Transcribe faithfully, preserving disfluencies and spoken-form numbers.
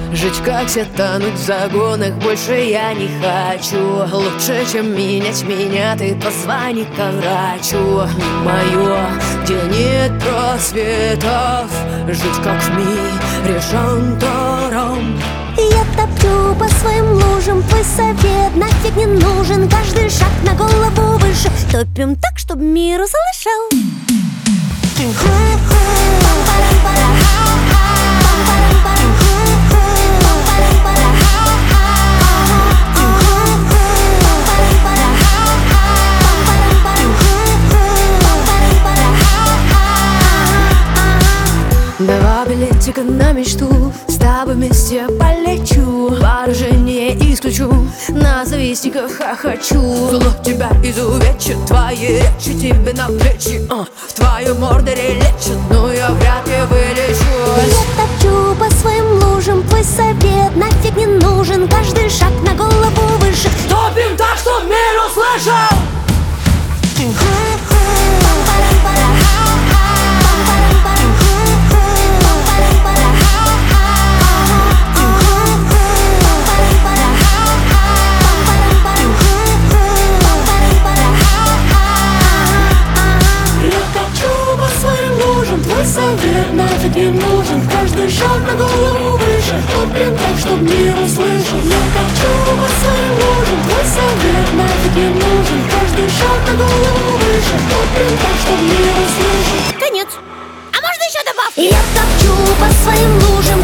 Жить как все, тонуть в загонах больше я не хочу. Лучше, чем менять меня, ты позвони ко врачу. Мое, где нет просветов, жить как в мире шантором. Я топлю по своим лужам, твой совет нафиг не нужен. Каждый шаг на голову выше, топим так, чтоб мир услышал. Два билетика на мечту, с тобой вместе полечу. Поражение исключу, на завистниках хохочу. Зло тебя изувечит, твои речи тебе на плечи, а, в твою мордоре лечат, но я вряд ли вылечусь. Я топчу по своим лужам, твой совет нафиг не нужен. Каждый шаг на голову выше, топим так, чтоб мир услышал. Твой совет нафиг не нужен. Каждый шаг на голову выше, топим так, чтоб мир услышал. Я топчу по своим лужам, твой совет нафиг не нужен. Каждый шаг на голову выше, топим так, чтоб мир услышал. Конец. А можно еще добавки? Я топчу по своим лужам.